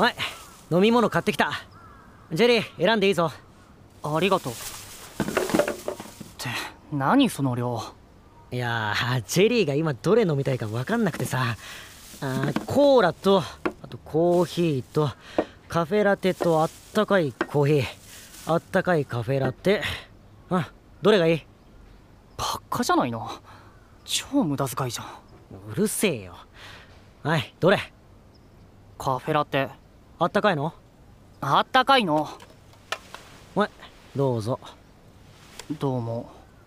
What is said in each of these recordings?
はい、飲み物買ってきた。ジェリー選んでいいぞ。 ありがとう。って何その量。 いやー、ジェリーが今どれ飲みたいか分かんなくてさ。コーラとあとコーヒーとカフェラテとあったかいコーヒー、あったかいカフェラテ。どれがいい？ ばっかじゃないの。超無駄遣いじゃん。 うるせえよ。はい、どれ？ カフェラテ。 あったかいの？ あったかいの。 はい、どうぞ。 どうも。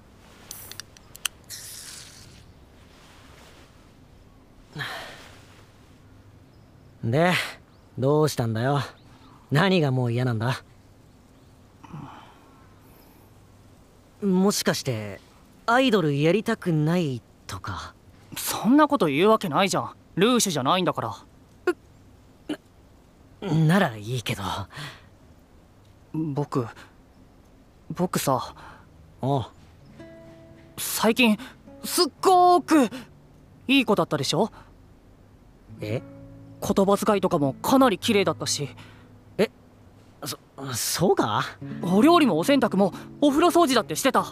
で、どうしたんだよ。何がもう嫌なんだ？もしかしてアイドルやりたくないとか？ そんなこと言うわけないじゃん。ルーシュじゃないんだから。 ならいいけど。 僕さ。 おう。 最近すっごーくいい子だったでしょ？ え？ 言葉遣いとかもかなり綺麗だったし。 そうか？ お料理もお洗濯もお風呂掃除だってしてた。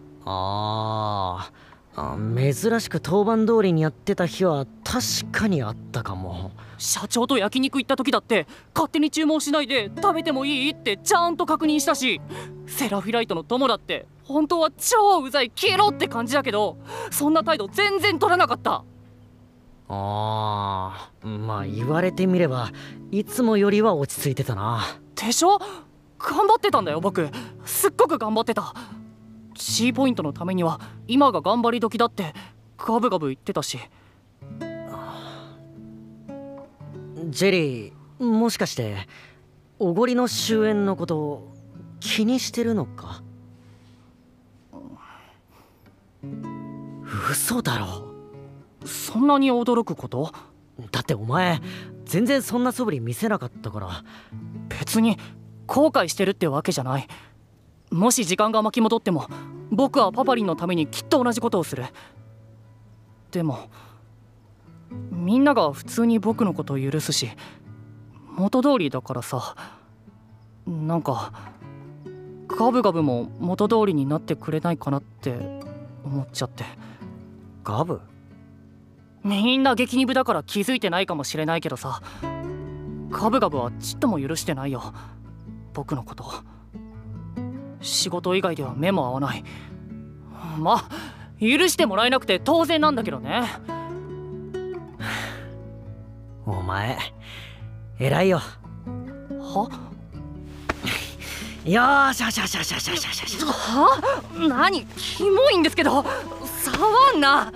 珍しく当番通りにやってた日は確かにあったかも。 社長と焼肉行った時だって勝手に注文しないで食べてもいいってちゃんと確認したし、セラフィライトの友だって本当は超うざい消えろって感じだけど、そんな態度全然取らなかった。 まあ言われてみればいつもよりは落ち着いてたな。 でしょ？頑張ってたんだよ僕。すっごく頑張ってた。G ポイントのためには今が頑張り時だってガブガブ言ってたし。 ジェリー、もしかしておごりの終焉のこと気にしてるのか？嘘だろ。 そんなに驚くこと？ だってお前全然そんな素振り見せなかったから。 別に後悔してるってわけじゃない。もし時間が巻き戻っても僕はパパリンのためにきっと同じことをする。でもみんなが普通に僕のことを許すし元通りだからさ、なんかガブガブも元通りになってくれないかなって思っちゃって。 ガブ？ みんな激ニブだから気づいてないかもしれないけどさ、ガブガブはちっとも許してないよ僕のこと。仕事以外では目も合わない。まあ許してもらえなくて当然なんだけどね。 お前偉いよ。 は？ よーしよしよしよしよしよしよし。 は？何？キモいんですけど。触んな。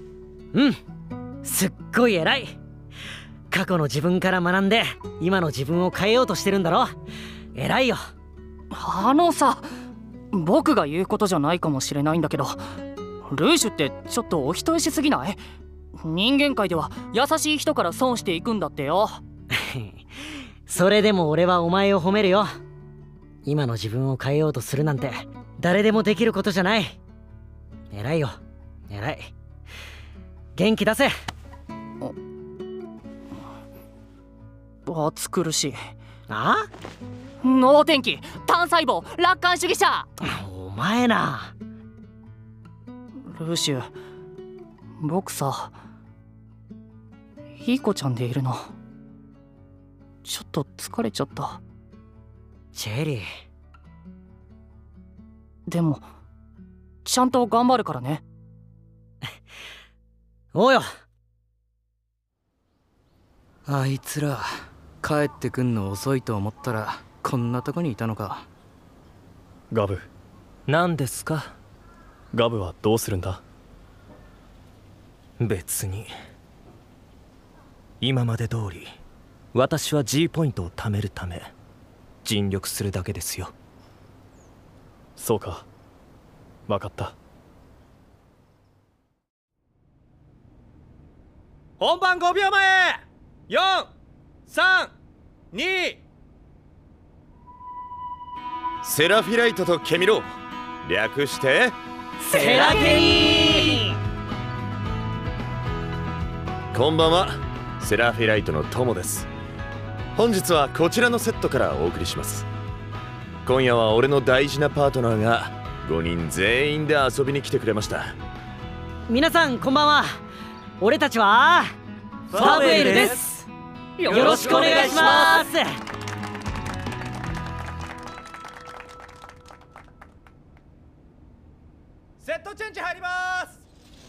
すっごい偉い。過去の自分から学んで今の自分を変えようとしてるんだろ。偉いよ。 さ、僕が言うことじゃないかもしれないんだけど、ルーシュってちょっとお人よしすぎない？人間界では優しい人から損していくんだってよ。 それでも俺はお前を褒めるよ。今の自分を変えようとするなんて誰でもできることじゃない。偉いよ、偉い。元気出せ。 暑苦しい。 脳天気、単細胞、楽観主義者。 お前な。 ルーシュ、僕さ、いい子ちゃんでいるの。ちょっと疲れちゃった。 チェリー。 でもちゃんと頑張るからね。 おうよ。 あいつら帰ってくんの遅いと思ったらこんなとこにいたのか。 ガブ、何ですか？ガブはどうするんだ？別に。今まで通り私は G ポイントを貯めるため尽力するだけですよ。そうか、分かった。 本番5秒前。4、3、2。セラフィライトとケミロ、略してセラケミ。 こんばんは、セラフィライトの友です。 本日はこちらのセットからお送りします。今夜は俺の大事なパートナーが5人全員で遊びに来てくれました。 皆さんこんばんは。俺たちはファブエルです。よろしくお願いします。 セットチェンジ入ります。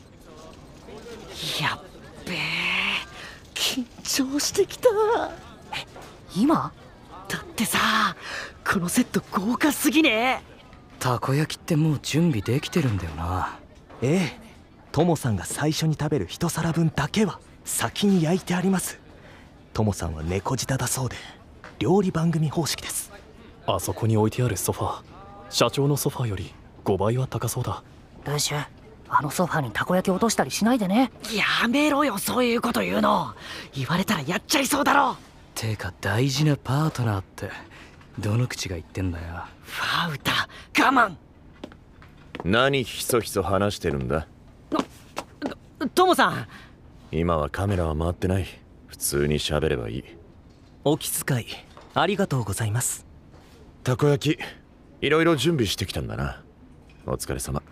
やっべえ、緊張してきた。 今だってさ、このセット豪華すぎね。 たこ焼きってもう準備できてるんだよな。 ええ、トモさんが最初に食べる一皿分だけは先に焼いてあります。トモさんは猫舌だそうで、料理番組方式です。 あそこに置いてあるソファー、社長のソファーより5倍は高そうだ。 ルーシュ、あのソファーにたこ焼き落としたりしないでね。 やめろよ、そういうこと言うの。言われたらやっちゃいそうだろ。 てか大事なパートナーってどの口が言ってんだよ。 ファウタ、我慢。 何ひそひそ話してるんだ。 トモさん、 今はカメラは回ってない。普通に喋ればいい。 お気遣いありがとうございます。 たこ焼きいろいろ準備してきたんだな。お疲れ様。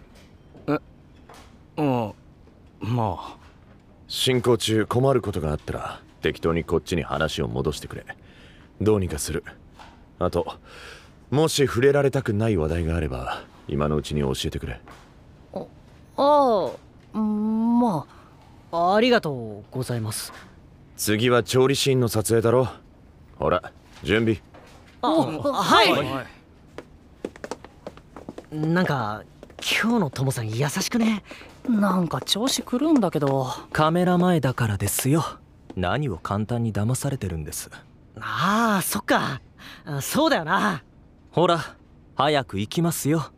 まあ進行中困ることがあったら適当にこっちに話を戻してくれ。どうにかする。あともし触れられたくない話題があれば今のうちに教えてくれ。 まありがとうございます。 次は調理シーンの撮影だろ。ほら準備。 はい。なんか今日のトモさん優しくね。 なんか調子狂うんだけど。 カメラ前だからですよ。何を簡単に騙されてるんです。 ああ、そっか。そうだよな。 ほら早く行きますよ。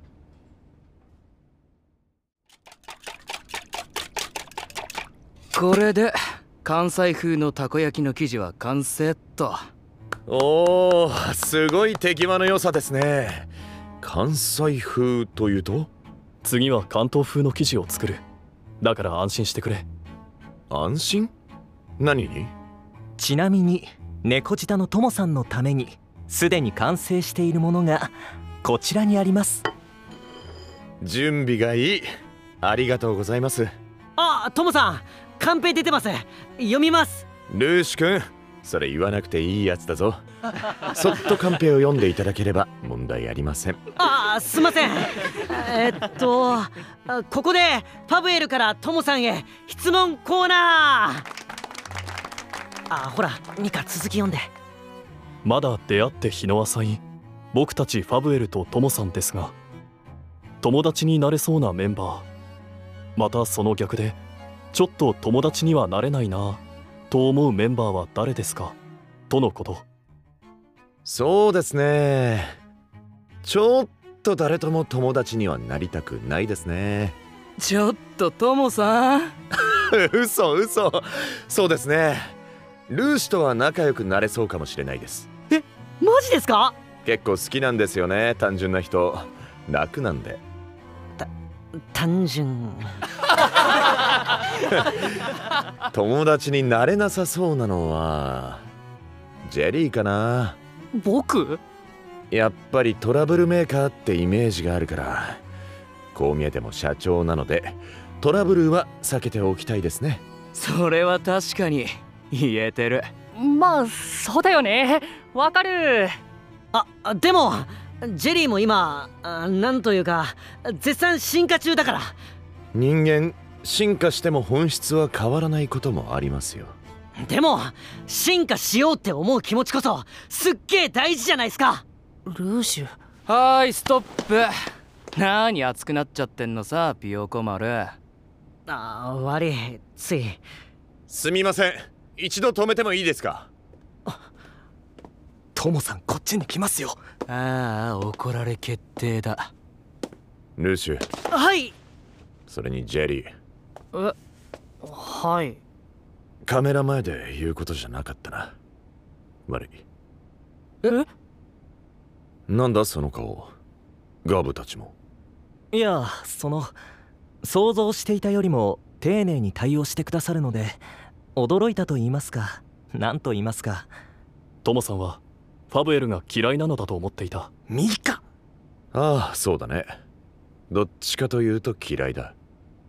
これで関西風のたこ焼きの生地は完成っと。 おー、すごい手際の良さですね。関西風というと？ 次は関東風の生地を作る。だから安心してくれ。 安心？何に？ ちなみに猫舌のトモさんのためにすでに完成しているものがこちらにあります。 準備がいい。ありがとうございます。 あ、トモさん、カンペ出てます。読みます。 ルーシュ君、それ言わなくていいやつだぞ。そっとカンペを読んでいただければ問題ありません。 すいません。ここでファブエルからトモさんへ質問コーナー。ほらミカ、続き読んで。 まだ出会って日の浅い僕たちファブエルとトモさんですが、友達になれそうなメンバー、またその逆でちょっと友達にはなれないなと思うメンバーは誰ですかとのこと。 そうですね、ちょっと誰とも友達にはなりたくないですね。 ちょっとトモさん嘘。そうですね、ルーシとは仲良くなれそうかもしれないです。 マジですか？ 結構好きなんですよね、単純な人。楽なんで。 単純。 友達になれなさそうなのはジェリーかな。 僕？ やっぱりトラブルメーカーってイメージがあるから。こう見えても社長なのでトラブルは避けておきたいですね。 それは確かに言えてる。 まあそうだよね、わかる。 でもジェリーも今なんというか絶賛進化中だから。 人間進化しても本質は変わらないこともありますよ。 でも進化しようって思う気持ちこそすっげえ大事じゃないですか。 ルーシュ。 はーい、ストップ。なーに熱くなっちゃってんのさ、ピヨコ丸。 悪い、つい。 すみません、一度止めてもいいですか？ トモさんこっちに来ますよ。 怒られ決定だ。 ルーシュ。 はい。 それにジェリー。 はい。 カメラ前で言うことじゃなかったな。悪い。なんだその顔。ガブたちも。 いや、想像していたよりも丁寧に対応してくださるので驚いたと言いますか、何と言いますか。 トモさんはファブエルが嫌いなのだと思っていた。 ミカ。 ああ、そうだね。どっちかというと嫌いだ。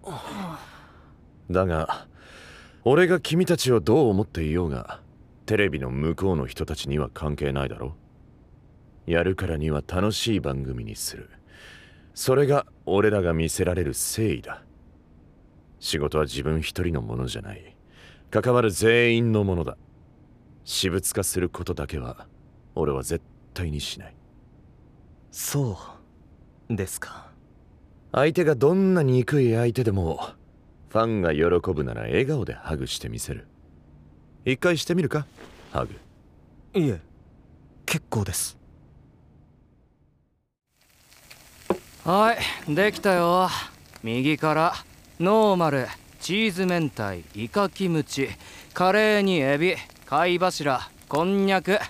だが俺が君たちをどう思っていようがテレビの向こうの人たちには関係ないだろ。やるからには楽しい番組にする。それが俺らが見せられる誠意だ。仕事は自分一人のものじゃない。関わる全員のものだ。私物化することだけは俺は絶対にしない。 そうですか。 相手がどんな憎い相手でもファンが喜ぶなら笑顔でハグしてみせる。一回してみるか、ハグ。 いえ、結構です。 はい、できたよ。右からノーマル、チーズ明太、イカキムチ、カレーにエビ、貝柱、こんにゃく。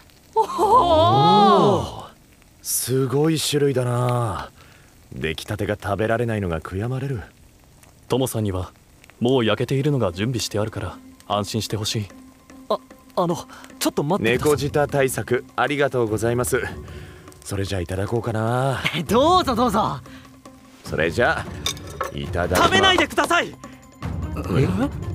すごい種類だな。出来たてが食べられないのが悔やまれる。 トモさんにはもう焼けているのが準備してあるから安心してほしい。 ちょっと待ってください。 猫舌対策ありがとうございます。それじゃあいただこうかな。 どうぞどうぞ。 それじゃあいただきます。 食べないでください。 え？